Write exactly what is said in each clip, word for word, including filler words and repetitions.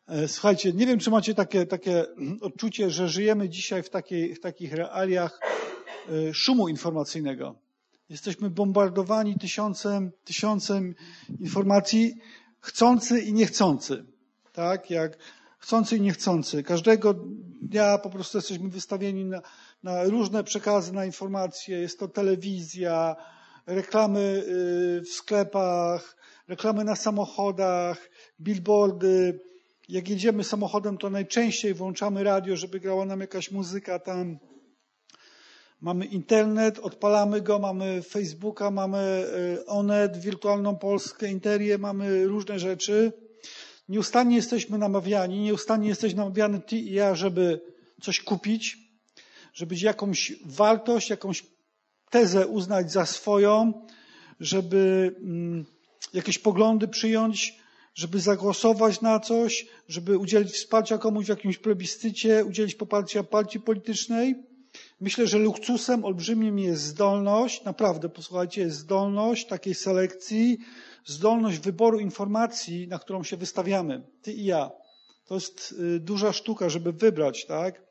Słuchajcie, nie wiem, czy macie takie, takie odczucie, że żyjemy dzisiaj w, takiej, w takich realiach szumu informacyjnego. Jesteśmy bombardowani tysiącem, tysiącem informacji, chcący i niechcący. Tak? Jak chcący i niechcący. Każdego dnia po prostu jesteśmy wystawieni na, na różne przekazy, na informacje. Jest to telewizja, reklamy w sklepach, reklamy na samochodach, billboardy. Jak jedziemy samochodem, to najczęściej włączamy radio, żeby grała nam jakaś muzyka tam. Mamy internet, odpalamy go, mamy Facebooka, mamy Onet, Wirtualną Polskę, Interię, mamy różne rzeczy. Nieustannie jesteśmy namawiani, nieustannie jesteś namawiany ty i ja, żeby coś kupić, żeby jakąś wartość, jakąś tezę uznać za swoją, żeby jakieś poglądy przyjąć, żeby zagłosować na coś, żeby udzielić wsparcia komuś w jakimś plebiscycie, udzielić poparcia partii politycznej. Myślę, że luksusem olbrzymim jest zdolność, naprawdę, posłuchajcie, jest zdolność takiej selekcji, zdolność wyboru informacji, na którą się wystawiamy, ty i ja. To jest duża sztuka, żeby wybrać, tak?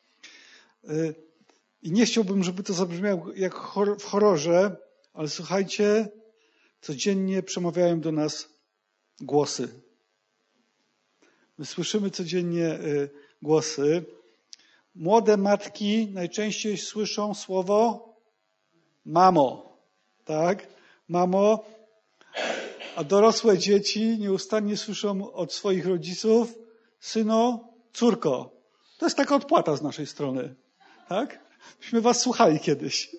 I nie chciałbym, żeby to zabrzmiało jak w horrorze, ale słuchajcie, codziennie przemawiają do nas głosy. My słyszymy codziennie głosy. Młode matki najczęściej słyszą słowo mamo, tak? Mamo, a dorosłe dzieci nieustannie słyszą od swoich rodziców syno, córko. To jest taka odpłata z naszej strony, tak? Myśmy was słuchali kiedyś.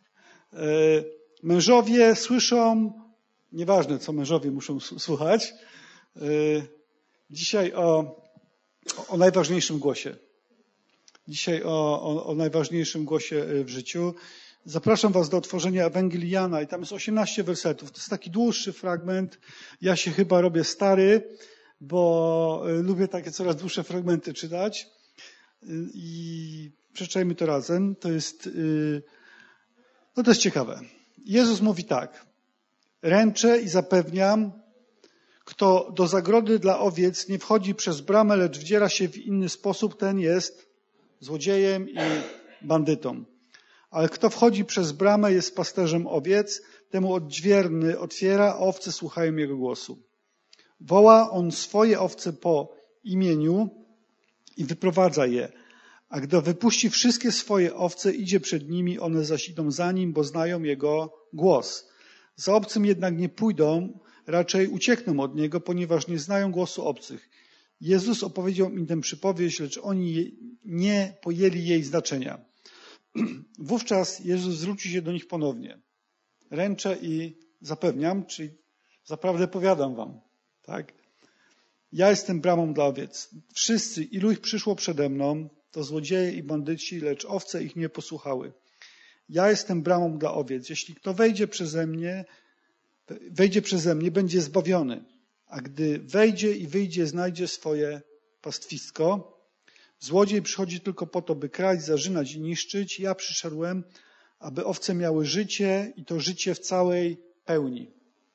Mężowie słyszą, nieważne co mężowie muszą słuchać, dzisiaj o, o najważniejszym głosie. Dzisiaj o, o, o najważniejszym głosie w życiu. Zapraszam was do otworzenia Ewangelii Jana i tam jest osiemnaście wersetów. To jest taki dłuższy fragment. Ja się chyba robię stary, bo lubię takie coraz dłuższe fragmenty czytać. I przeczytajmy to razem. To jest, no to jest ciekawe. Jezus mówi tak. Ręczę i zapewniam, kto do zagrody dla owiec nie wchodzi przez bramę, lecz wdziera się w inny sposób, ten jest złodziejem i bandytą. Ale kto wchodzi przez bramę, jest pasterzem owiec, temu odźwierny otwiera, a owce słuchają jego głosu. Woła on swoje owce po imieniu i wyprowadza je. A gdy wypuści wszystkie swoje owce, idzie przed nimi, one zaś idą za nim, bo znają jego głos. Za obcym jednak nie pójdą, raczej uciekną od niego, ponieważ nie znają głosu obcych. Jezus opowiedział im tę przypowieść, lecz oni nie pojęli jej znaczenia. Wówczas Jezus zwróci się do nich ponownie. Ręczę i zapewniam, czyli zaprawdę powiadam wam, tak? Ja jestem bramą dla owiec. Wszyscy, ilu ich przyszło przede mną, to złodzieje i bandyci, lecz owce ich nie posłuchały. Ja jestem bramą dla owiec. Jeśli kto wejdzie przeze mnie, wejdzie przeze mnie, będzie zbawiony. A gdy wejdzie i wyjdzie, znajdzie swoje pastwisko. Złodziej przychodzi tylko po to, by kraść, zarzynać i niszczyć. Ja przyszedłem, aby owce miały życie i to życie w całej pełni.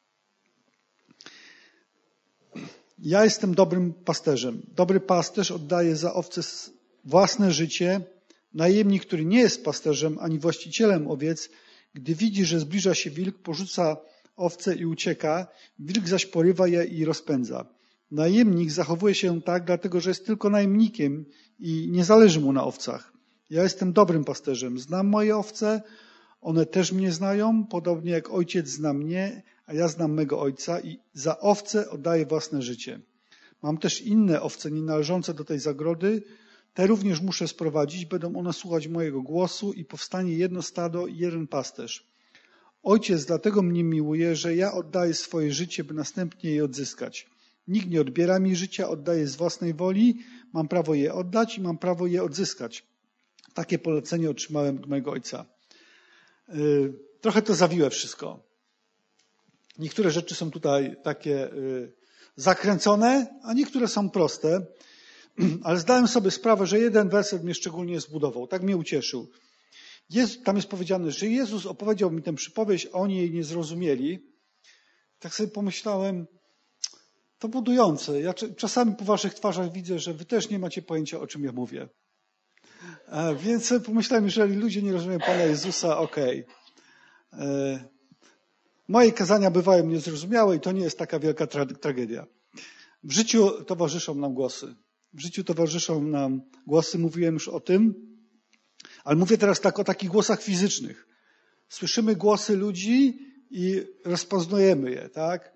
Ja jestem dobrym pasterzem. Dobry pasterz oddaje za owce własne życie. Najemnik, który nie jest pasterzem ani właścicielem owiec, gdy widzi, że zbliża się wilk, porzuca owce i ucieka, wilk zaś porywa je i rozpędza. Najemnik zachowuje się tak, dlatego że jest tylko najemnikiem i nie zależy mu na owcach. Ja jestem dobrym pasterzem. Znam moje owce, one też mnie znają, podobnie jak ojciec zna mnie, a ja znam mego ojca i za owce oddaję własne życie. Mam też inne owce nie należące do tej zagrody, te również muszę sprowadzić, będą one słuchać mojego głosu i powstanie jedno stado i jeden pasterz. Ojciec dlatego mnie miłuje, że ja oddaję swoje życie, by następnie je odzyskać. Nikt nie odbiera mi życia, oddaję z własnej woli, mam prawo je oddać i mam prawo je odzyskać. Takie polecenie otrzymałem od mojego ojca. Yy, trochę to zawiłe wszystko. Niektóre rzeczy są tutaj takie yy, zakręcone, a niektóre są proste. Ale zdałem sobie sprawę, że jeden werset mnie szczególnie zbudował. Tak mnie ucieszył. Jezus, tam jest powiedziane, że Jezus opowiedział mi tę przypowieść, a oni jej nie zrozumieli. Tak sobie pomyślałem, to budujące. Ja czasami po waszych twarzach widzę, że wy też nie macie pojęcia, o czym ja mówię. A więc pomyślałem, jeżeli ludzie nie rozumieją Pana Jezusa, okej. Okay. Moje kazania bywają niezrozumiałe i to nie jest taka wielka tra- tragedia. W życiu towarzyszą nam głosy. W życiu towarzyszą nam głosy, mówiłem już o tym, ale mówię teraz tak o takich głosach fizycznych. Słyszymy głosy ludzi i rozpoznajemy je, tak?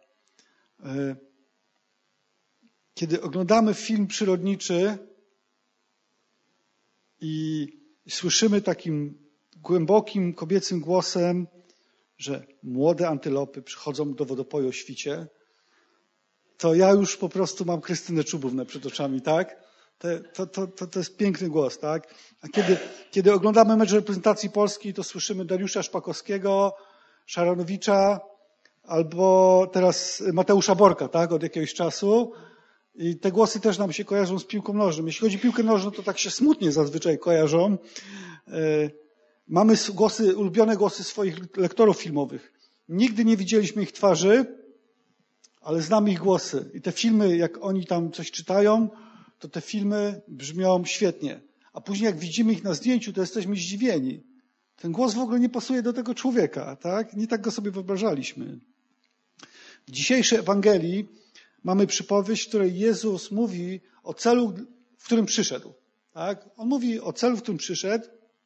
Kiedy oglądamy film przyrodniczy i słyszymy takim głębokim kobiecym głosem, że młode antylopy przychodzą do wodopoju o świcie, to ja już po prostu mam Krystynę Czubównę przed oczami, tak? To, to, to, to jest piękny głos, tak? A kiedy, kiedy oglądamy mecz reprezentacji Polski, to słyszymy Dariusza Szpakowskiego, Szaranowicza, albo teraz Mateusza Borka, tak? Od jakiegoś czasu. I te głosy też nam się kojarzą z piłką nożną. Jeśli chodzi o piłkę nożną, to tak się smutnie zazwyczaj kojarzą. Mamy głosy, ulubione głosy swoich lektorów filmowych. Nigdy nie widzieliśmy ich twarzy, ale znamy ich głosy. I te filmy, jak oni tam coś czytają, to te filmy brzmią świetnie. A później jak widzimy ich na zdjęciu, to jesteśmy zdziwieni. Ten głos w ogóle nie pasuje do tego człowieka, tak? Nie tak go sobie wyobrażaliśmy. W dzisiejszej Ewangelii mamy przypowieść, w której Jezus mówi o celu, w którym przyszedł. Tak? On mówi o celu, w którym przyszedł.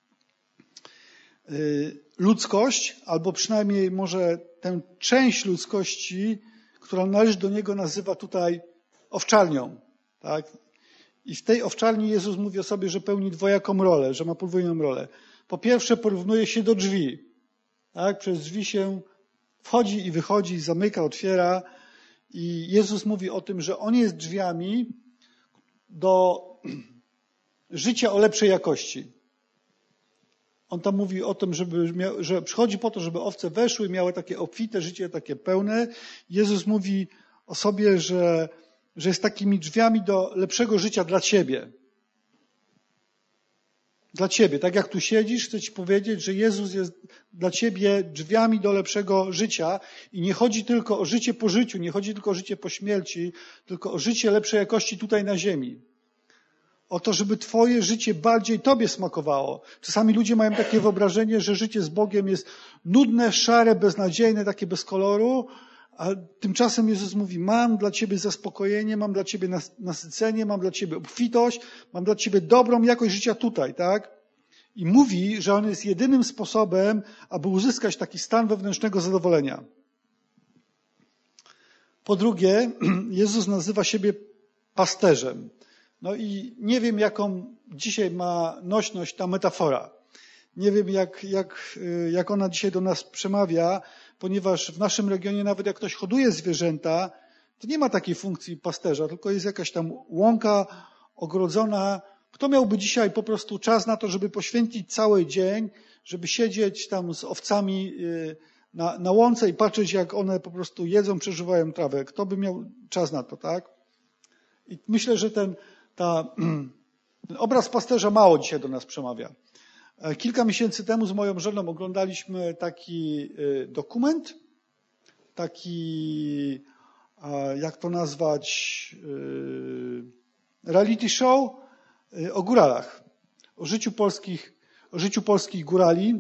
Ludzkość, albo przynajmniej może tę część ludzkości, która należy do Niego, nazywa tutaj owczarnią. Tak? I w tej owczarni Jezus mówi o sobie, że pełni dwojaką rolę, że ma podwójną rolę. Po pierwsze porównuje się do drzwi. Tak? Przez drzwi się wchodzi i wychodzi, zamyka, otwiera. I Jezus mówi o tym, że On jest drzwiami do życia o lepszej jakości. On tam mówi o tym, żeby, że przychodzi po to, żeby owce weszły, miały takie obfite życie, takie pełne. Jezus mówi o sobie, że, że jest takimi drzwiami do lepszego życia dla ciebie. Dla ciebie. Tak jak tu siedzisz, chcę ci powiedzieć, że Jezus jest dla ciebie drzwiami do lepszego życia i nie chodzi tylko o życie po życiu, nie chodzi tylko o życie po śmierci, tylko o życie lepszej jakości tutaj na ziemi. O to, żeby twoje życie bardziej tobie smakowało. Czasami ludzie mają takie wyobrażenie, że życie z Bogiem jest nudne, szare, beznadziejne, takie bez koloru, a tymczasem Jezus mówi, mam dla ciebie zaspokojenie, mam dla ciebie nasycenie, mam dla ciebie obfitość, mam dla ciebie dobrą jakość życia tutaj, tak? I mówi, że on jest jedynym sposobem, aby uzyskać taki stan wewnętrznego zadowolenia. Po drugie, Jezus nazywa siebie pasterzem. No i nie wiem, jaką dzisiaj ma nośność ta metafora. Nie wiem, jak, jak, jak ona dzisiaj do nas przemawia, ponieważ w naszym regionie nawet jak ktoś hoduje zwierzęta, to nie ma takiej funkcji pasterza, tylko jest jakaś tam łąka ogrodzona. Kto miałby dzisiaj po prostu czas na to, żeby poświęcić cały dzień, żeby siedzieć tam z owcami na, na łące i patrzeć, jak one po prostu jedzą, przeżywają trawę. Kto by miał czas na to, tak? I myślę, że ten, ta, ten obraz pasterza mało dzisiaj do nas przemawia. Kilka miesięcy temu z moją żoną oglądaliśmy taki dokument, taki, jak to nazwać, reality show o góralach, o życiu polskich, o życiu polskich górali.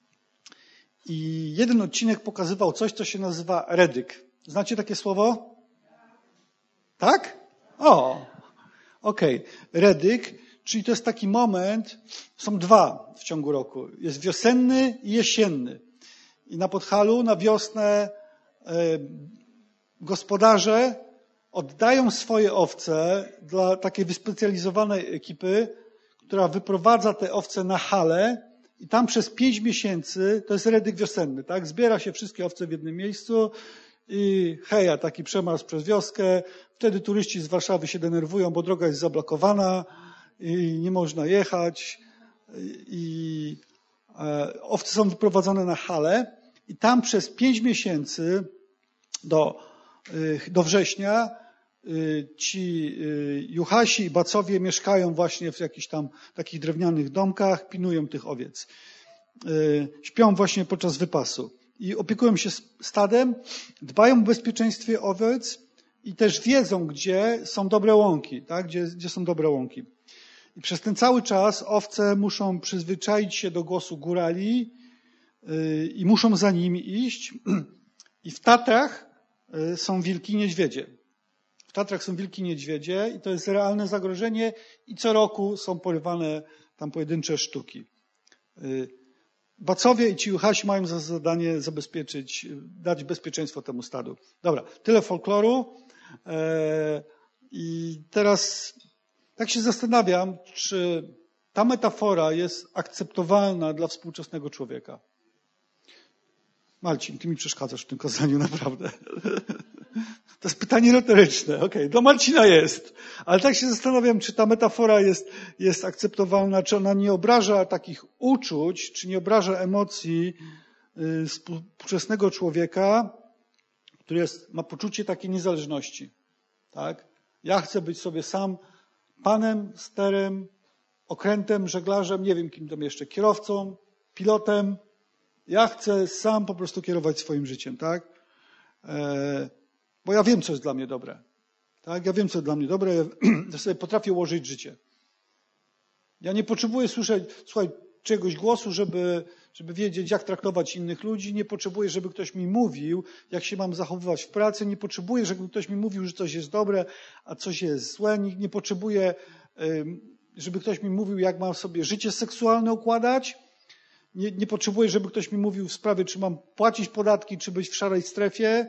I jeden odcinek pokazywał coś, co się nazywa redyk. Znacie takie słowo? Tak? O, okej. Okay. Redyk, czyli to jest taki moment, są dwa w ciągu roku. Jest wiosenny i jesienny. I na Podhalu na wiosnę e, gospodarze oddają swoje owce dla takiej wyspecjalizowanej ekipy, która wyprowadza te owce na halę i tam przez pięć miesięcy, to jest redyk wiosenny, tak? Zbiera się wszystkie owce w jednym miejscu i heja, taki przemarsz przez wioskę. Wtedy turyści z Warszawy się denerwują, bo droga jest zablokowana i nie można jechać. I e, owce są wyprowadzone na halę i tam przez pięć miesięcy do, y, do września y, ci y, juchasi i bacowie mieszkają właśnie w jakichś tam takich drewnianych domkach, pilnują tych owiec. Y, śpią właśnie podczas wypasu i opiekują się stadem, dbają o bezpieczeństwie owiec i też wiedzą, gdzie są dobre łąki, tak? Gdzie, gdzie są dobre łąki. I przez ten cały czas owce muszą przyzwyczaić się do głosu górali yy, i muszą za nimi iść. I w Tatrach yy, są wilki i niedźwiedzie. W Tatrach są wilki i niedźwiedzie i to jest realne zagrożenie i co roku są porywane tam pojedyncze sztuki. Yy, Bacowie i ci Juhasi mają za zadanie zabezpieczyć, dać bezpieczeństwo temu stadu. Dobra, tyle folkloru. Yy, I teraz tak się zastanawiam, czy ta metafora jest akceptowalna dla współczesnego człowieka. Marcin, ty mi przeszkadzasz w tym kazaniu, naprawdę. To jest pytanie retoryczne. Okej, okay, dla Marcina jest. Ale tak się zastanawiam, czy ta metafora jest, jest akceptowalna, czy ona nie obraża takich uczuć, czy nie obraża emocji współczesnego człowieka, który jest, ma poczucie takiej niezależności. Tak? Ja chcę być sobie sam panem, sterem, okrętem, żeglarzem, nie wiem kim tam jeszcze, kierowcą, pilotem. Ja chcę sam po prostu kierować swoim życiem, tak? E, bo ja wiem, co jest dla mnie dobre. Tak? Ja wiem, co jest dla mnie dobre, ja sobie potrafię ułożyć życie. Ja nie potrzebuję słyszeć, słuchaj, czegoś głosu, żeby, żeby wiedzieć, jak traktować innych ludzi. Nie potrzebuję, żeby ktoś mi mówił, jak się mam zachowywać w pracy. Nie potrzebuję, żeby ktoś mi mówił, że coś jest dobre, a coś jest złe. Nie, nie potrzebuję, żeby ktoś mi mówił, jak mam sobie życie seksualne układać. Nie, nie potrzebuję, żeby ktoś mi mówił w sprawie, czy mam płacić podatki, czy być w szarej strefie.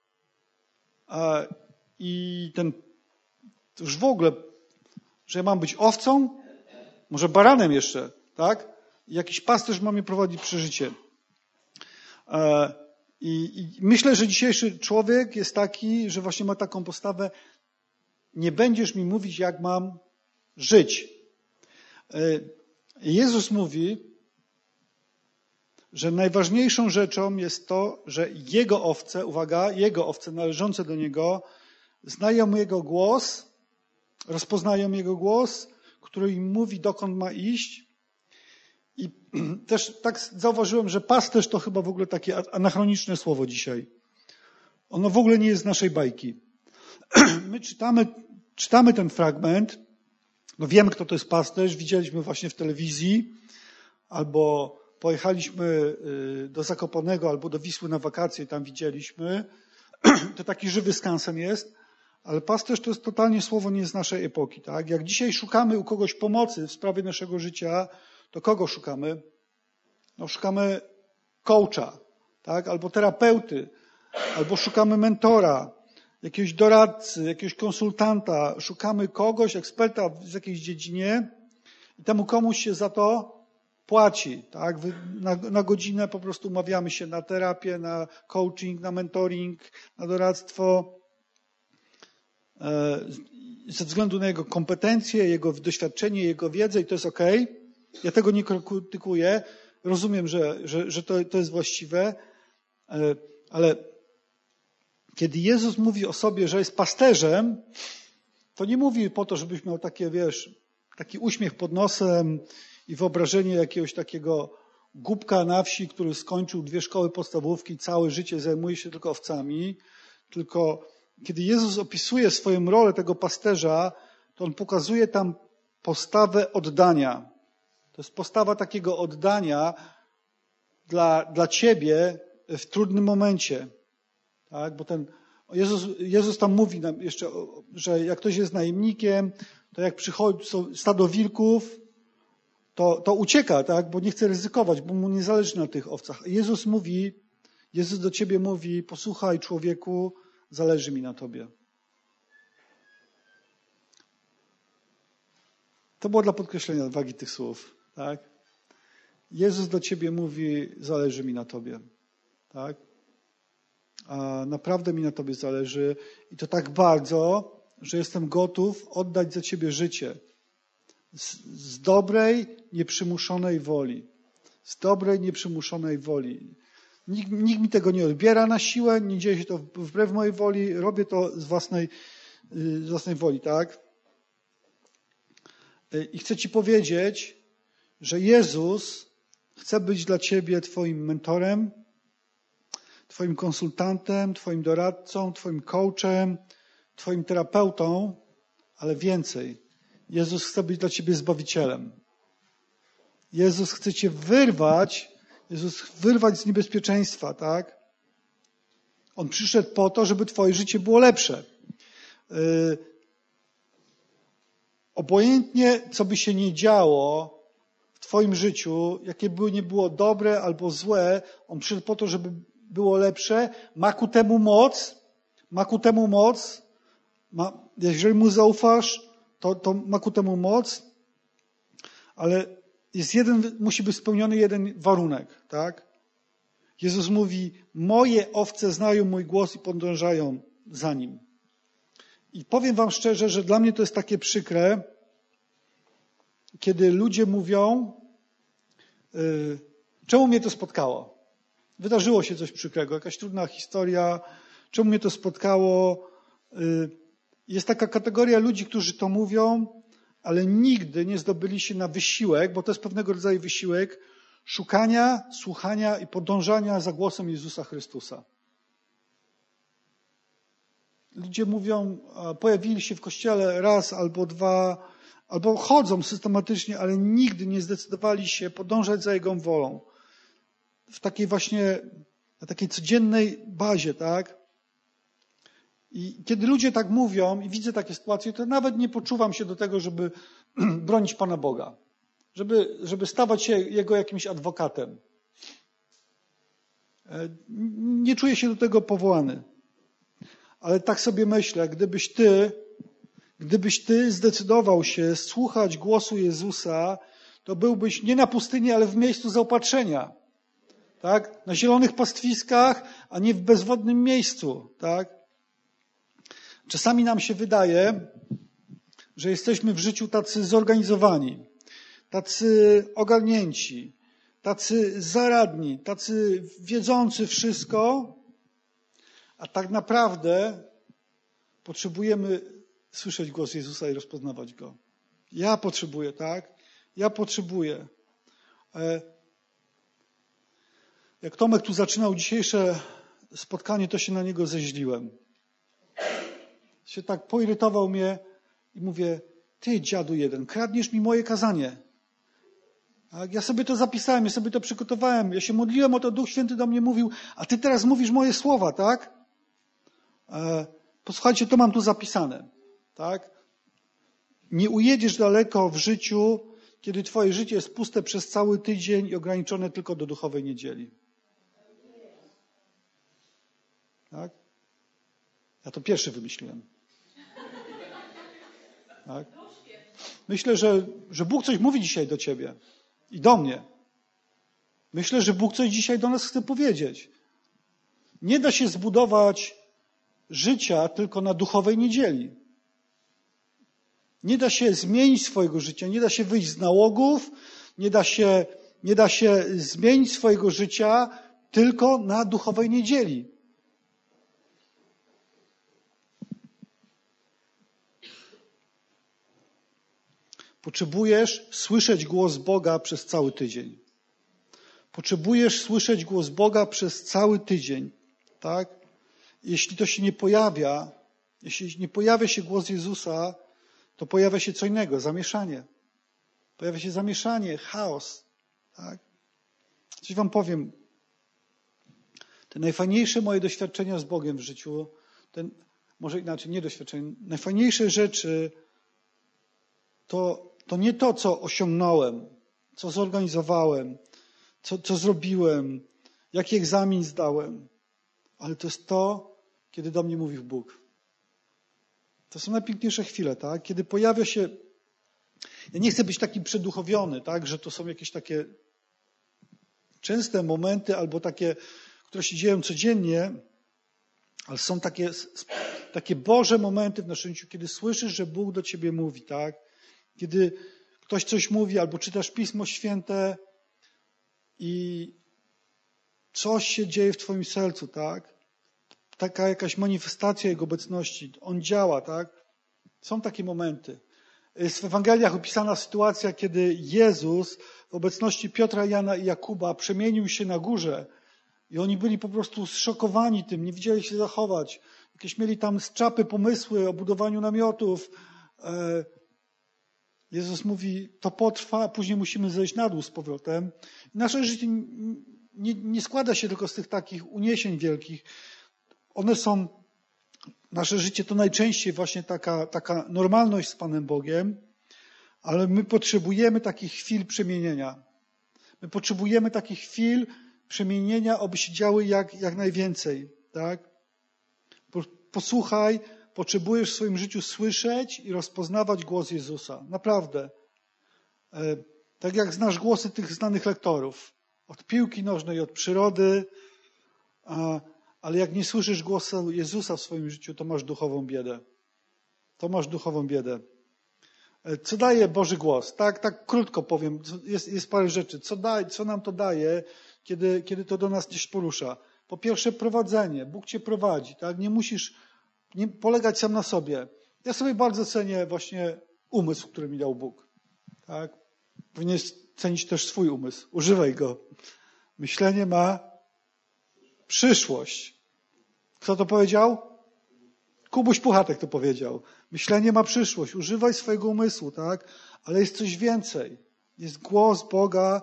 I ten, już w ogóle, że ja mam być owcą, może baranem jeszcze, tak? I jakiś pasterz ma mnie prowadzić przez życie. I, I myślę, że dzisiejszy człowiek jest taki, że właśnie ma taką postawę, nie będziesz mi mówić, jak mam żyć. Jezus mówi, że najważniejszą rzeczą jest to, że Jego owce, uwaga, Jego owce należące do Niego, znają Jego głos, rozpoznają Jego głos, który im mówi, dokąd ma iść. I też tak zauważyłem, że pasterz to chyba w ogóle takie anachroniczne słowo dzisiaj. Ono w ogóle nie jest z naszej bajki. My czytamy, czytamy ten fragment, no wiemy, kto to jest pasterz, widzieliśmy właśnie w telewizji, albo pojechaliśmy do Zakopanego, albo do Wisły na wakacje, tam widzieliśmy. To taki żywy skansen jest, ale pasterz to jest totalnie słowo nie z naszej epoki. Tak? Jak dzisiaj szukamy u kogoś pomocy w sprawie naszego życia, to kogo szukamy? No, szukamy coacha, tak? Albo terapeuty, albo szukamy mentora, jakiegoś doradcy, jakiegoś konsultanta. Szukamy kogoś, eksperta w jakiejś dziedzinie i temu komuś się za to płaci. Tak? Na, na godzinę po prostu umawiamy się na terapię, na coaching, na mentoring, na doradztwo. Ze względu na jego kompetencje, jego doświadczenie, jego wiedzę i to jest okej. Okay. Ja tego nie krytykuję. Rozumiem, że, że, że to, to jest właściwe, ale kiedy Jezus mówi o sobie, że jest pasterzem, to nie mówi po to, żebyś miał takie, wiesz, taki uśmiech pod nosem i wyobrażenie jakiegoś takiego głupka na wsi, który skończył dwie szkoły podstawówki i całe życie zajmuje się tylko owcami, tylko kiedy Jezus opisuje swoją rolę tego pasterza, to on pokazuje tam postawę oddania. To jest postawa takiego oddania dla, dla ciebie w trudnym momencie. Tak? Bo ten Jezus, Jezus tam mówi nam jeszcze, że jak ktoś jest najemnikiem, to jak przychodzi stado wilków, to, to ucieka, tak? Bo nie chce ryzykować, bo mu nie zależy na tych owcach. Jezus mówi, Jezus do ciebie mówi, posłuchaj człowieku, zależy mi na tobie. To było dla podkreślenia wagi tych słów. Tak? Jezus do ciebie mówi, zależy mi na tobie. Tak? A naprawdę mi na tobie zależy i to tak bardzo, że jestem gotów oddać za ciebie życie. Z, z dobrej, nieprzymuszonej woli. Z dobrej, nieprzymuszonej woli. Nikt, nikt mi tego nie odbiera na siłę, nie dzieje się to wbrew mojej woli, robię to z własnej, z własnej woli, tak? I chcę ci powiedzieć, że Jezus chce być dla ciebie twoim mentorem, twoim konsultantem, twoim doradcą, twoim coachem, twoim terapeutą, ale więcej. Jezus chce być dla ciebie Zbawicielem. Jezus chce cię wyrwać, Jezus wyrwać z niebezpieczeństwa, tak? On przyszedł po to, żeby twoje życie było lepsze. Yy, obojętnie, co by się nie działo w twoim życiu, jakie by nie było dobre albo złe, on przyszedł po to, żeby było lepsze. Ma ku temu moc, ma ku temu moc. Ma, jeżeli mu zaufasz, to, to ma ku temu moc, ale jest jeden, musi być spełniony jeden warunek, tak? Jezus mówi, moje owce znają mój głos i podążają za nim. I powiem wam szczerze, że dla mnie to jest takie przykre, kiedy ludzie mówią, yy, czemu mnie to spotkało? Wydarzyło się coś przykrego, jakaś trudna historia, czemu mnie to spotkało? Yy, jest taka kategoria ludzi, którzy to mówią, ale nigdy nie zdobyli się na wysiłek, bo to jest pewnego rodzaju wysiłek, szukania, słuchania i podążania za głosem Jezusa Chrystusa. Ludzie mówią, pojawili się w kościele raz albo dwa, albo chodzą systematycznie, ale nigdy nie zdecydowali się podążać za Jego wolą. W takiej właśnie, na takiej codziennej bazie, tak? I kiedy ludzie tak mówią i widzę takie sytuacje, to nawet nie poczuwam się do tego, żeby bronić Pana Boga. Żeby, żeby stawać się Jego jakimś adwokatem. Nie czuję się do tego powołany. Ale tak sobie myślę, gdybyś ty, gdybyś ty zdecydował się słuchać głosu Jezusa, to byłbyś nie na pustyni, ale w miejscu zaopatrzenia. Tak? Na zielonych pastwiskach, a nie w bezwodnym miejscu. Tak? Czasami nam się wydaje, że jesteśmy w życiu tacy zorganizowani, tacy ogarnięci, tacy zaradni, tacy wiedzący wszystko, a tak naprawdę potrzebujemy słyszeć głos Jezusa i rozpoznawać Go. Ja potrzebuję, tak? Ja potrzebuję. Jak Tomek tu zaczynał dzisiejsze spotkanie, to się na niego zeźliłem. Się tak poirytował mnie i mówię, ty dziadu jeden, kradniesz mi moje kazanie. Tak? Ja sobie to zapisałem, ja sobie to przygotowałem, ja się modliłem o to, Duch Święty do mnie mówił, a ty teraz mówisz moje słowa, tak? E, posłuchajcie, to mam tu zapisane, tak? Nie ujedziesz daleko w życiu, kiedy twoje życie jest puste przez cały tydzień i ograniczone tylko do duchowej niedzieli. Tak? Ja to pierwszy wymyśliłem. Tak? Myślę, że, że Bóg coś mówi dzisiaj do ciebie i do mnie. Myślę, że Bóg coś dzisiaj do nas chce powiedzieć. Nie da się zbudować życia tylko na duchowej niedzieli. Nie da się zmienić swojego życia, nie da się wyjść z nałogów, nie da się, nie da się zmienić swojego życia tylko na duchowej niedzieli. Potrzebujesz słyszeć głos Boga przez cały tydzień. Potrzebujesz słyszeć głos Boga przez cały tydzień, tak? Jeśli to się nie pojawia, jeśli nie pojawia się głos Jezusa, to pojawia się co innego, zamieszanie. Pojawia się zamieszanie, chaos, tak? Coś wam powiem. Te najfajniejsze moje doświadczenia z Bogiem w życiu, ten, może inaczej, nie doświadczenia, najfajniejsze rzeczy to, to nie to, co osiągnąłem, co zorganizowałem, co, co zrobiłem, jaki egzamin zdałem, ale to jest to, kiedy do mnie mówi Bóg. To są najpiękniejsze chwile, tak? Kiedy pojawia się... Ja nie chcę być taki przeduchowiony, tak? Że to są jakieś takie częste momenty albo takie, które się dzieją codziennie, ale są takie, takie Boże momenty w naszym życiu, kiedy słyszysz, że Bóg do ciebie mówi, tak? Kiedy ktoś coś mówi albo czytasz Pismo Święte i coś się dzieje w twoim sercu, tak? Taka jakaś manifestacja Jego obecności. On działa, tak? Są takie momenty. Jest w Ewangeliach opisana sytuacja, kiedy Jezus w obecności Piotra, Jana i Jakuba przemienił się na górze i oni byli po prostu zszokowani tym, nie wiedzieli się zachować. jakieś mieli tam z czapy pomysły o budowaniu namiotów. Jezus mówi, to potrwa, a później musimy zejść na dół z powrotem. Nasze życie nie, nie składa się tylko z tych takich uniesień wielkich. One są, nasze życie to najczęściej właśnie taka, taka normalność z Panem Bogiem, ale my potrzebujemy takich chwil przemienienia. My potrzebujemy takich chwil przemienienia, aby się działy jak, jak najwięcej. Tak? Posłuchaj, potrzebujesz w swoim życiu słyszeć i rozpoznawać głos Jezusa. Naprawdę. Tak jak znasz głosy tych znanych lektorów. Od piłki nożnej, od przyrody. Ale jak nie słyszysz głosu Jezusa w swoim życiu, to masz duchową biedę. To masz duchową biedę. Co daje Boży głos? Tak, tak krótko powiem. Jest, jest parę rzeczy. Co, da, co nam to daje, kiedy, kiedy to do nas gdzieś porusza? Po pierwsze prowadzenie. Bóg cię prowadzi. Tak? Nie musisz nie polegać sam na sobie. Ja sobie bardzo cenię właśnie umysł, który mi dał Bóg. Tak? Powinieneś cenić też swój umysł. Używaj go. Myślenie ma przyszłość. Kto to powiedział? Kubuś Puchatek to powiedział. Myślenie ma przyszłość. Używaj swojego umysłu, tak? Ale jest coś więcej. Jest głos Boga.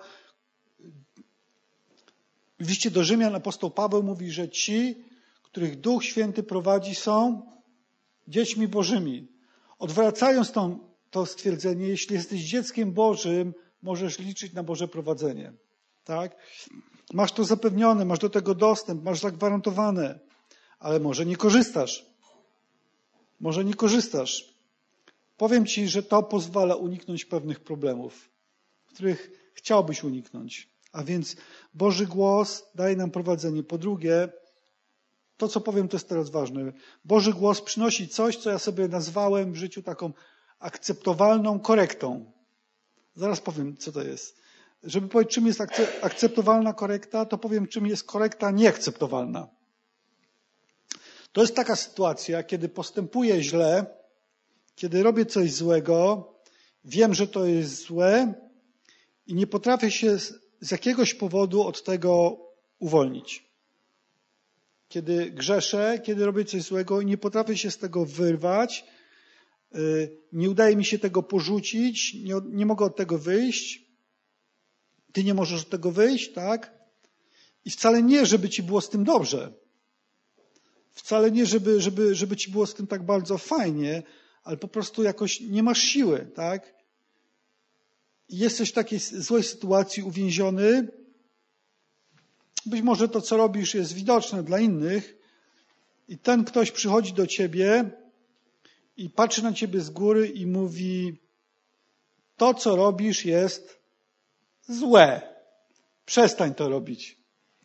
W liście do Rzymian apostoł Paweł mówi, że ci, których Duch Święty prowadzi, są dziećmi Bożymi. Odwracając to, to stwierdzenie, jeśli jesteś dzieckiem Bożym, możesz liczyć na Boże prowadzenie. Tak? Masz to zapewnione, masz do tego dostęp, masz zagwarantowane, ale może nie korzystasz. Może nie korzystasz. Powiem ci, że to pozwala uniknąć pewnych problemów, których chciałbyś uniknąć. A więc Boży głos daje nam prowadzenie. Po drugie, to co powiem, to jest teraz ważne. Boży głos przynosi coś, co ja sobie nazwałem w życiu taką akceptowalną korektą. Zaraz powiem, co to jest. Żeby powiedzieć, czym jest akceptowalna korekta, to powiem, czym jest korekta nieakceptowalna. To jest taka sytuacja, kiedy postępuję źle, kiedy robię coś złego, wiem, że to jest złe i nie potrafię się z jakiegoś powodu od tego uwolnić. Kiedy grzeszę, kiedy robię coś złego i nie potrafię się z tego wyrwać, nie udaje mi się tego porzucić, nie, nie mogę od tego wyjść. Ty nie możesz od tego wyjść, tak? I wcale nie, żeby ci było z tym dobrze. Wcale nie, żeby, żeby, żeby ci było z tym tak bardzo fajnie, ale po prostu jakoś nie masz siły, tak? I jesteś w takiej złej sytuacji uwięziony. Być może to, co robisz, jest widoczne dla innych i ten ktoś przychodzi do ciebie i patrzy na ciebie z góry i mówi: to, co robisz, jest złe. Przestań to robić.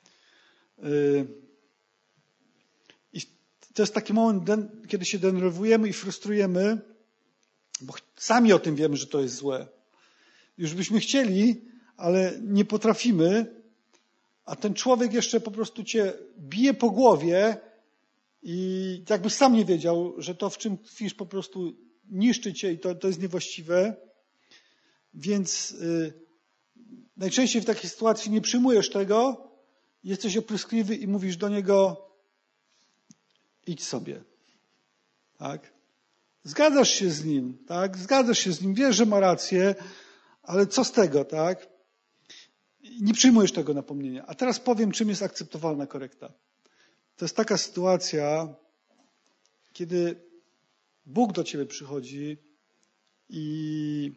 I to jest taki moment, kiedy się denerwujemy i frustrujemy, bo sami o tym wiemy, że to jest złe. Już byśmy chcieli, ale nie potrafimy, a ten człowiek jeszcze po prostu cię bije po głowie i jakbyś sam nie wiedział, że to, w czym tkwisz, po prostu niszczy cię i to, to jest niewłaściwe. Więc yy, najczęściej w takiej sytuacji nie przyjmujesz tego, jesteś opryskliwy i mówisz do niego: idź sobie. Tak? Zgadzasz się z nim, tak? Zgadzasz się z nim, wiesz, że ma rację, ale co z tego, tak? Nie przyjmujesz tego napomnienia. A teraz powiem, czym jest akceptowalna korekta. To jest taka sytuacja, kiedy Bóg do ciebie przychodzi i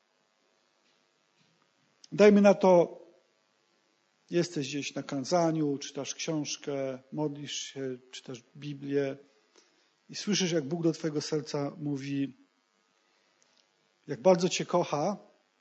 dajmy na to, jesteś gdzieś na kazaniu, czytasz książkę, modlisz się, czytasz Biblię i słyszysz, jak Bóg do twojego serca mówi, jak bardzo cię kocha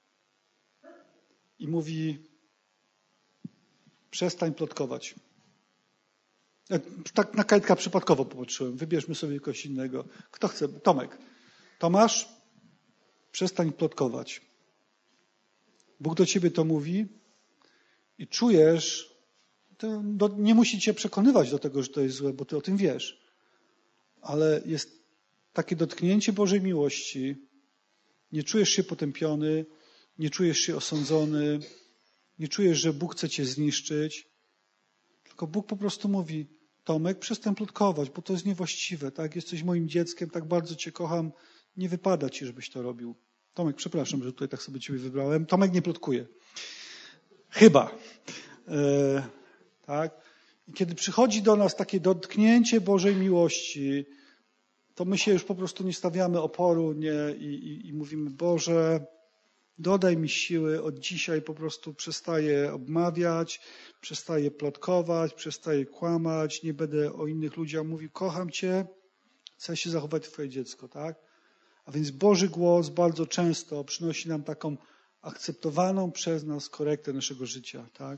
i mówi: przestań plotkować. Ja tak na Kajtka przypadkowo popatrzyłem. Wybierzmy sobie kogoś innego. Kto chce? Tomek. Tomasz, przestań plotkować. Bóg do ciebie to mówi i czujesz, to nie musi cię przekonywać do tego, że to jest złe, bo ty o tym wiesz. Ale jest takie dotknięcie Bożej miłości. Nie czujesz się potępiony, nie czujesz się osądzony, nie czujesz, że Bóg chce cię zniszczyć. Tylko Bóg po prostu mówi: Tomek, przestań plotkować, bo to jest niewłaściwe, tak? Jesteś moim dzieckiem, tak bardzo cię kocham, nie wypada ci, żebyś to robił. Tomek, przepraszam, że tutaj tak sobie ciebie wybrałem. Tomek nie plotkuje. Chyba. E, tak? I kiedy przychodzi do nas takie dotknięcie Bożej miłości, to my się już po prostu nie stawiamy oporu nie, i, i, i mówimy, Boże, dodaj mi siły, od dzisiaj po prostu przestaję obmawiać, przestaję plotkować, przestaję kłamać, nie będę o innych ludziach mówił, kocham Cię, chcę się zachować Twoje dziecko, tak? A więc Boży głos bardzo często przynosi nam taką akceptowaną przez nas korektę naszego życia, tak?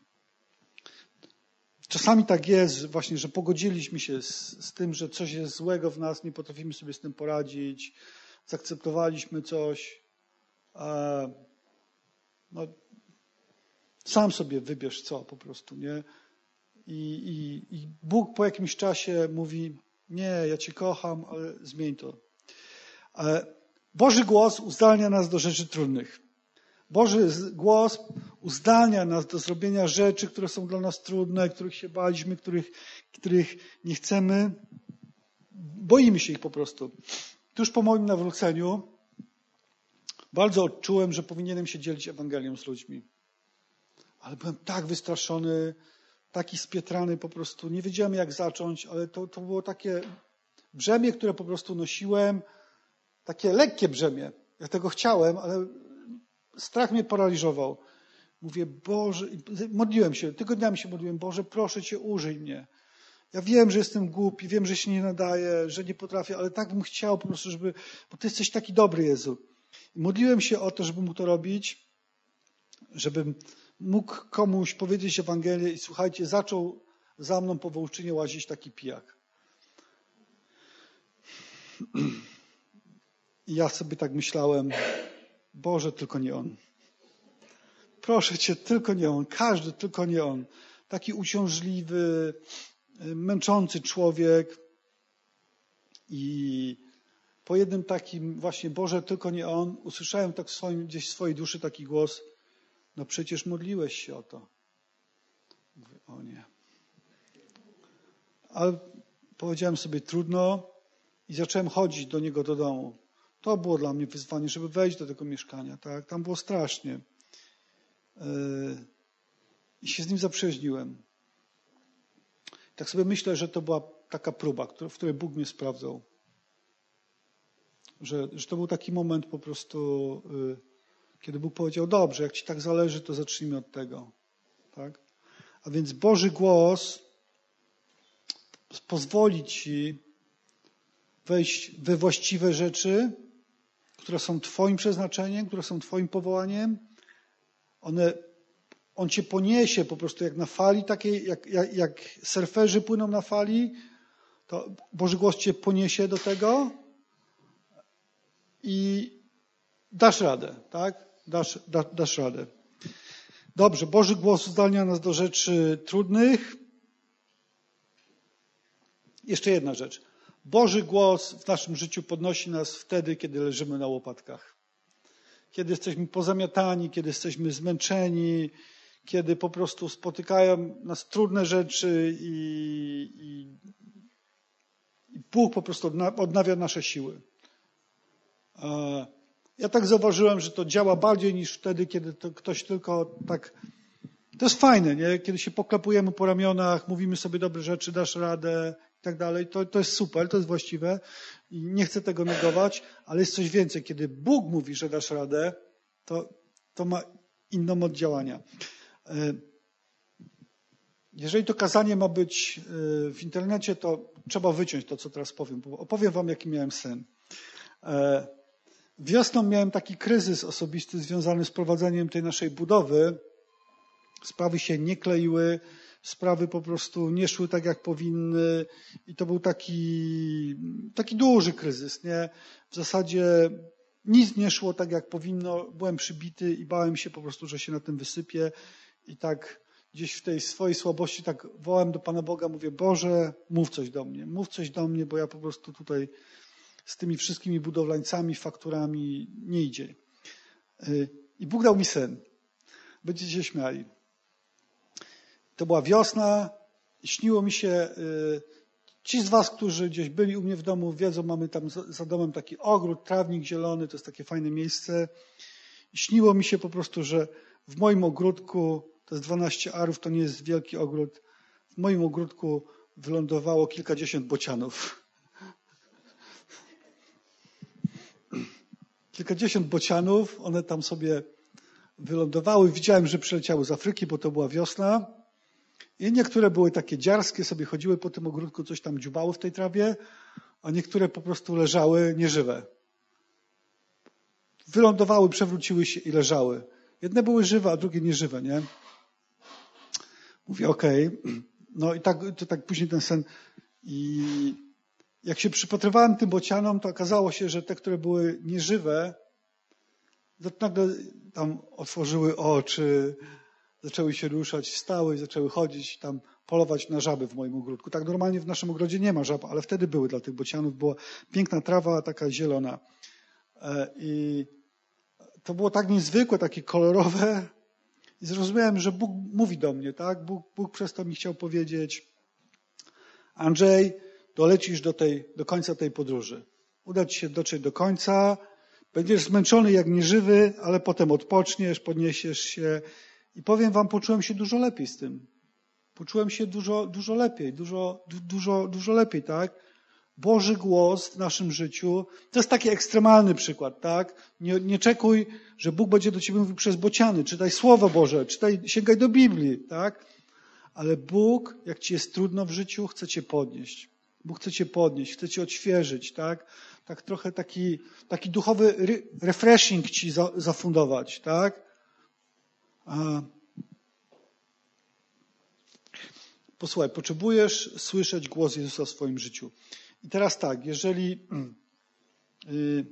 Czasami tak jest właśnie, że pogodziliśmy się z, z tym, że coś jest złego w nas, nie potrafimy sobie z tym poradzić, zaakceptowaliśmy coś. A, no, sam sobie wybierz co po prostu, nie? I, i, I Bóg po jakimś czasie mówi, nie, ja Cię kocham, ale zmień to. Ale Boży głos uzdalnia nas do rzeczy trudnych. Boży głos uzdalnia nas do zrobienia rzeczy, które są dla nas trudne, których się baliśmy, których, których nie chcemy. Boimy się ich po prostu. Tuż po moim nawróceniu bardzo odczułem, że powinienem się dzielić Ewangelią z ludźmi. Ale byłem tak wystraszony, taki spietrany po prostu. Nie wiedziałem, jak zacząć, ale to, to było takie brzemię, które po prostu nosiłem. Takie lekkie brzemię. Ja tego chciałem, ale strach mnie paraliżował. Mówię, Boże, modliłem się, tygodniami się modliłem, Boże, proszę Cię, użyj mnie. Ja wiem, że jestem głupi, wiem, że się nie nadaję, że nie potrafię, ale tak bym chciał po prostu, żeby, bo Ty jesteś taki dobry, Jezu. I modliłem się o to, żeby mógł to robić, żebym mógł komuś powiedzieć Ewangelię i słuchajcie, zaczął za mną po Wołczynie łazić taki pijak. I ja sobie tak myślałem, Boże, tylko nie on. Proszę Cię, tylko nie on. Każdy, tylko nie on. Taki uciążliwy, męczący człowiek. I po jednym takim właśnie, Boże, tylko nie on, usłyszałem tak w swoim, gdzieś w swojej duszy taki głos, no przecież modliłeś się o to. Mówię, o nie. Ale powiedziałem sobie, trudno i zacząłem chodzić do niego do domu. To było dla mnie wyzwanie, żeby wejść do tego mieszkania. Tak? Tam było strasznie. I się z nim zaprzyjaźniłem. Tak sobie myślę, że to była taka próba, w której Bóg mnie sprawdzał. Że, że to był taki moment po prostu, kiedy Bóg powiedział, dobrze, jak Ci tak zależy, to zacznijmy od tego. Tak? A więc Boży głos pozwoli Ci wejść we właściwe rzeczy, które są Twoim przeznaczeniem, które są Twoim powołaniem. One, on Cię poniesie po prostu jak na fali takiej, jak, jak, jak surferzy płyną na fali, to Boży głos Cię poniesie do tego i dasz radę, tak? Dasz, da, dasz radę. Dobrze, Boży głos uzdalnia nas do rzeczy trudnych. Jeszcze jedna rzecz. Boży głos w naszym życiu podnosi nas wtedy, kiedy leżymy na łopatkach. Kiedy jesteśmy pozamiatani, kiedy jesteśmy zmęczeni, kiedy po prostu spotykają nas trudne rzeczy i, i, i Bóg po prostu odnawia nasze siły. Ja tak zauważyłem, że to działa bardziej niż wtedy, kiedy to ktoś tylko tak... To jest fajne, nie? Kiedy się poklepujemy po ramionach, mówimy sobie dobre rzeczy, dasz radę i tak dalej. To, to jest super, to jest właściwe i nie chcę tego negować, ale jest coś więcej. Kiedy Bóg mówi, że dasz radę, to, to ma inną moc działania. Jeżeli to kazanie ma być w internecie, to trzeba wyciąć to, co teraz powiem. Bo opowiem wam, jaki miałem sen. Wiosną miałem taki kryzys osobisty związany z prowadzeniem tej naszej budowy. Sprawy się nie kleiły, sprawy po prostu nie szły tak, jak powinny i to był taki, taki duży kryzys, nie? W zasadzie nic nie szło tak, jak powinno, byłem przybity i bałem się po prostu, że się na tym wysypię i tak gdzieś w tej swojej słabości tak wołałem do Pana Boga, mówię, Boże, mów coś do mnie, mów coś do mnie, bo ja po prostu tutaj z tymi wszystkimi budowlańcami, fakturami nie idzie. I Bóg dał mi sen. Będziecie się śmiali. To była wiosna śniło mi się, ci z was, którzy gdzieś byli u mnie w domu, wiedzą, mamy tam za domem taki ogród, trawnik zielony, to jest takie fajne miejsce. I śniło mi się po prostu, że w moim ogródku, to jest dwanaście arów, to nie jest wielki ogród, w moim ogródku wylądowało kilkadziesiąt bocianów. Kilkadziesiąt bocianów, one tam sobie wylądowały. Widziałem, że przyleciały z Afryki, bo to była wiosna. I niektóre były takie dziarskie, sobie chodziły po tym ogródku, coś tam dziubały w tej trawie, a niektóre po prostu leżały nieżywe. Wylądowały, przewróciły się i leżały. Jedne były żywe, a drugie nieżywe, nie? Mówię, okej. Okay. No i tak, to tak później ten sen. I jak się przypatrywałem tym bocianom, to okazało się, że te, które były nieżywe, to nagle tam otworzyły oczy, zaczęły się ruszać, wstały, zaczęły chodzić, tam polować na żaby w moim ogródku. Tak normalnie w naszym ogrodzie nie ma żab, ale wtedy były dla tych bocianów. Była piękna trawa, taka zielona. I to było tak niezwykłe, takie kolorowe. I zrozumiałem, że Bóg mówi do mnie, tak? Bóg, Bóg przez to mi chciał powiedzieć: Andrzej, dolecisz do, tej, do końca tej podróży. Uda ci się dotrzeć do końca. Będziesz zmęczony jak nieżywy, ale potem odpoczniesz, podniesiesz się. I powiem wam, poczułem się dużo lepiej z tym. Poczułem się dużo, dużo lepiej, dużo, dużo, dużo lepiej, tak? Boży głos w naszym życiu, to jest taki ekstremalny przykład, tak? Nie, nie czekuj, że Bóg będzie do ciebie mówił przez bociany. Czytaj Słowo Boże, czytaj, sięgaj do Biblii, tak? Ale Bóg, jak ci jest trudno w życiu, chce cię podnieść. Bóg chce cię podnieść, chce cię odświeżyć, tak? Tak trochę taki, taki duchowy refreshing ci za, zafundować, tak? A... Posłuchaj, potrzebujesz słyszeć głos Jezusa w swoim życiu. I teraz tak, jeżeli yy,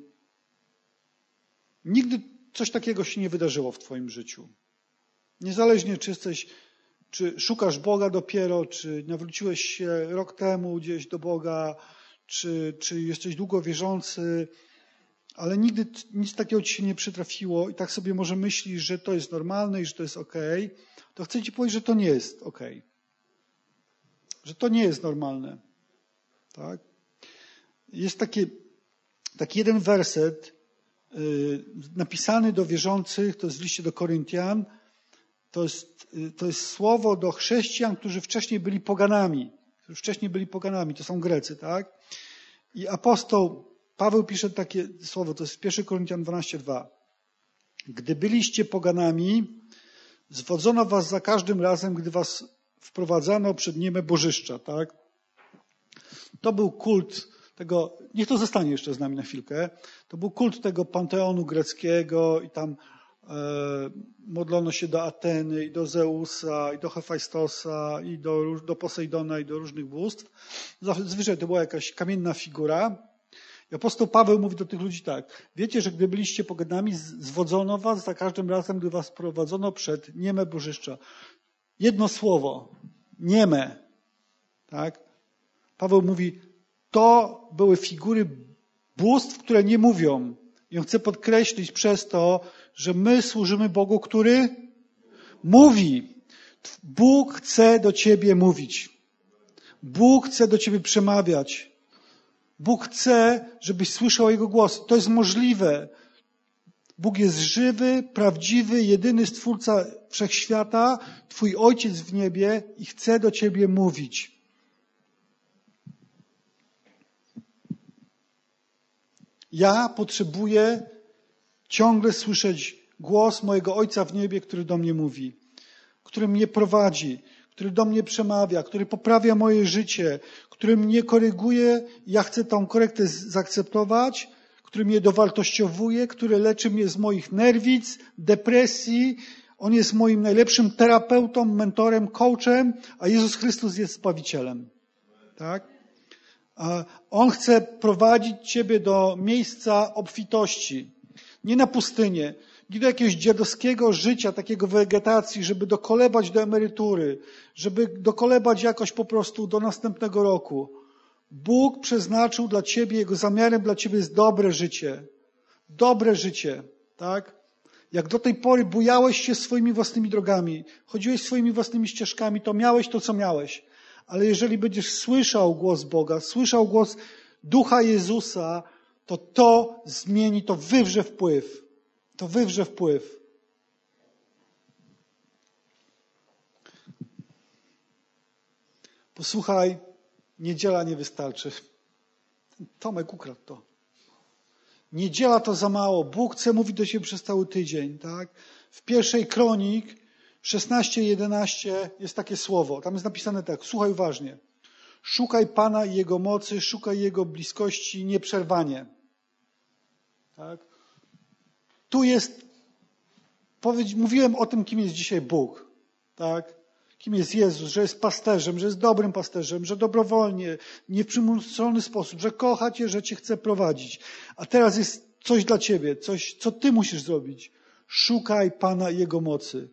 nigdy coś takiego się nie wydarzyło w twoim życiu, niezależnie czy jesteś, czy szukasz Boga dopiero, czy nawróciłeś się rok temu gdzieś do Boga, czy, czy jesteś długo wierzący, ale nigdy nic takiego ci się nie przytrafiło i tak sobie może myślisz, że to jest normalne i że to jest okej, to chcę ci powiedzieć, że to nie jest okej. Że to nie jest normalne. Tak? Jest taki, taki jeden werset yy, napisany do wierzących, to jest w liście do Koryntian. To jest, yy, to jest słowo do chrześcijan, którzy wcześniej byli poganami. Którzy wcześniej byli poganami, to są Grecy, tak? I apostoł Paweł pisze takie słowo, to jest pierwszy Koryntian dwanaście dwa. Gdy byliście poganami, zwodzono was za każdym razem, gdy was wprowadzano przed nieme bożyszcza, tak? To był kult tego, niech to zostanie jeszcze z nami na chwilkę, to był kult tego panteonu greckiego i tam e, modlono się do Ateny i do Zeusa i do Hefajstosa i do, do Posejdona i do różnych bóstw. Zazwyczaj to była jakaś kamienna figura. I apostoł Paweł mówi do tych ludzi tak: wiecie, że gdy byliście poganami, zwodzono was za każdym razem, gdy was prowadzono przed nieme bożyszcza. Jedno słowo. Nieme. Tak? Paweł mówi, to były figury bóstw, które nie mówią. I on chce podkreślić przez to, że my służymy Bogu, który mówi. Bóg chce do ciebie mówić. Bóg chce do ciebie przemawiać. Bóg chce, żebyś słyszał Jego głos. To jest możliwe. Bóg jest żywy, prawdziwy, jedyny Stwórca wszechświata, Twój Ojciec w niebie i chce do ciebie mówić. Ja potrzebuję ciągle słyszeć głos mojego Ojca w niebie, który do mnie mówi, który mnie prowadzi, który do mnie przemawia, który poprawia moje życie, który mnie koryguje. Ja chcę tą korektę zaakceptować, który mnie dowartościowuje, który leczy mnie z moich nerwic, depresji. On jest moim najlepszym terapeutą, mentorem, coachem, a Jezus Chrystus jest Zbawicielem. Tak? A On chce prowadzić ciebie do miejsca obfitości. Nie na pustynię, nie do jakiegoś dziadowskiego życia, takiego wegetacji, żeby dokolebać do emerytury, żeby dokolebać jakoś po prostu do następnego roku. Bóg przeznaczył dla ciebie, Jego zamiarem dla ciebie jest dobre życie. Dobre życie, tak? Jak do tej pory bujałeś się swoimi własnymi drogami, chodziłeś swoimi własnymi ścieżkami, to miałeś to, co miałeś. ale jeżeli będziesz słyszał głos Boga, słyszał głos Ducha Jezusa, to to zmieni, to wywrze wpływ. To wywrze wpływ. Posłuchaj, niedziela nie wystarczy. Tomek ukradł to. Niedziela to za mało. Bóg chce mówić do ciebie przez cały tydzień. Tak? W pierwszej Kronik szesnaście jedenaście jest takie słowo. Tam jest napisane tak, słuchaj uważnie. Szukaj Pana i Jego mocy, szukaj Jego bliskości nieprzerwanie. Tak? Tu jest, powiedz, mówiłem o tym, kim jest dzisiaj Bóg. Tak? Kim jest Jezus, że jest pasterzem, że jest dobrym pasterzem, że dobrowolnie, nie w przymuszony sposób, że kocha cię, że cię chce prowadzić. A teraz jest coś dla ciebie, coś, co ty musisz zrobić. Szukaj Pana i Jego mocy.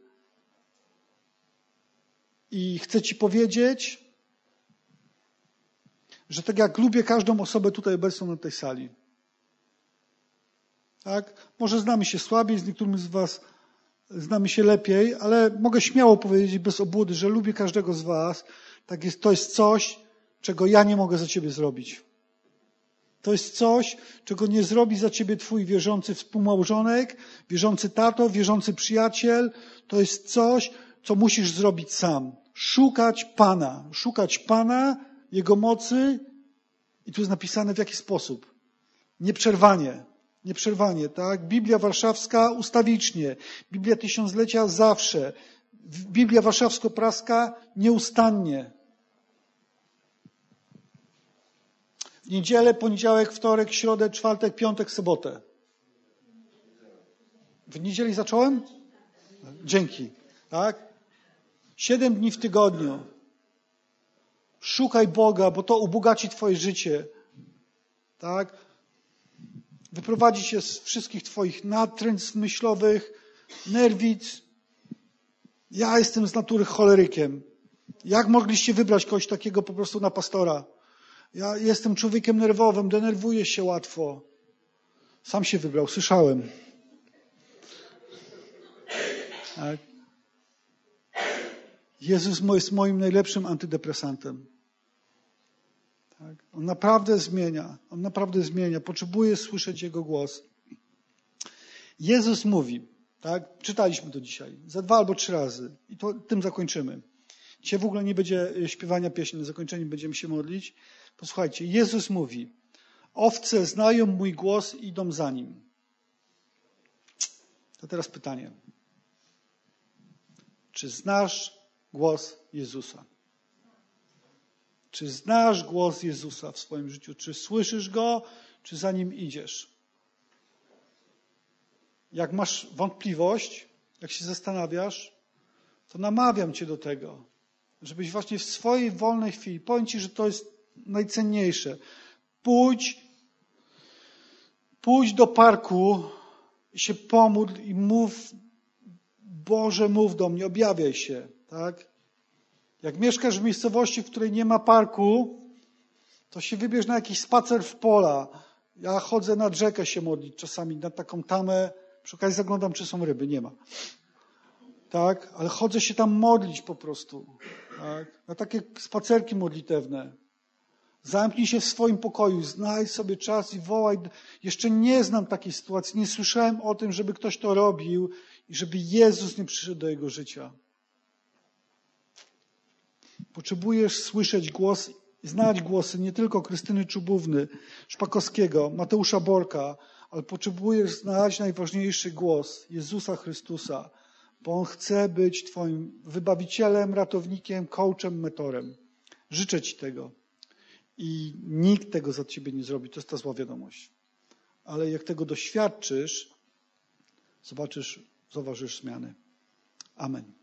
I chcę ci powiedzieć, że tak jak lubię każdą osobę tutaj obecną na tej sali. Tak? Może znamy się słabiej, z niektórymi z was znamy się lepiej, ale mogę śmiało powiedzieć bez obłudy, że lubię każdego z was. Tak jest, to jest coś, czego ja nie mogę za ciebie zrobić. To jest coś, czego nie zrobi za ciebie twój wierzący współmałżonek, wierzący tato, wierzący przyjaciel. To jest coś, co musisz zrobić sam. Szukać Pana. Szukać Pana, Jego mocy. I tu jest napisane w jaki sposób. Nieprzerwanie. Nieprzerwanie, tak? Biblia Warszawska ustawicznie. Biblia Tysiąclecia zawsze. Biblia Warszawsko-Praska nieustannie. W niedzielę, poniedziałek, wtorek, środę, czwartek, piątek, sobotę. W niedzieli zacząłem? Dzięki. Tak? Siedem dni w tygodniu. Szukaj Boga, bo to ubogaci twoje życie. Tak? Wyprowadzi cię z wszystkich twoich natręstw myślowych, nerwic. Ja jestem z natury cholerykiem. Jak mogliście wybrać kogoś takiego po prostu na pastora? Ja jestem człowiekiem nerwowym, denerwuję się łatwo. Sam się wybrał, słyszałem. Tak. Jezus jest moim najlepszym antydepresantem. Tak. On naprawdę zmienia. On naprawdę zmienia. Potrzebuję słyszeć Jego głos. Jezus mówi, tak? Czytaliśmy to dzisiaj, za dwa albo trzy razy. I to tym zakończymy. Dzisiaj w ogóle nie będzie śpiewania pieśni, na zakończeniu będziemy się modlić. Posłuchajcie, Jezus mówi, owce znają mój głos i idą za nim. To teraz pytanie. Czy znasz głos Jezusa? Czy znasz głos Jezusa w swoim życiu? Czy słyszysz Go, czy za Nim idziesz? Jak masz wątpliwość, jak się zastanawiasz, to namawiam Cię do tego, żebyś właśnie w swojej wolnej chwili, powiem Ci, że to jest najcenniejsze, pójdź, pójdź do parku i się pomódl i mów, Boże, mów do mnie, objawiaj się, tak? Jak mieszkasz w miejscowości, w której nie ma parku, to się wybierz na jakiś spacer w pola. Ja chodzę nad rzekę się modlić czasami, na taką tamę, przy okazji zaglądam, czy są ryby, nie ma. Tak? Ale chodzę się tam modlić po prostu. Tak? Na takie spacerki modlitewne. Zamknij się w swoim pokoju, znajdź sobie czas i wołaj. Jeszcze nie znam takiej sytuacji, nie słyszałem o tym, żeby ktoś to robił i żeby Jezus nie przyszedł do jego życia. Potrzebujesz słyszeć głos, znać głosy nie tylko Krystyny Czubówny, Szpakowskiego, Mateusza Borka, ale potrzebujesz znać najważniejszy głos Jezusa Chrystusa, bo On chce być twoim wybawicielem, ratownikiem, coachem, mentorem. Życzę Ci tego. I nikt tego za Ciebie nie zrobi. To jest ta zła wiadomość. Ale jak tego doświadczysz, zobaczysz, zauważysz zmiany. Amen.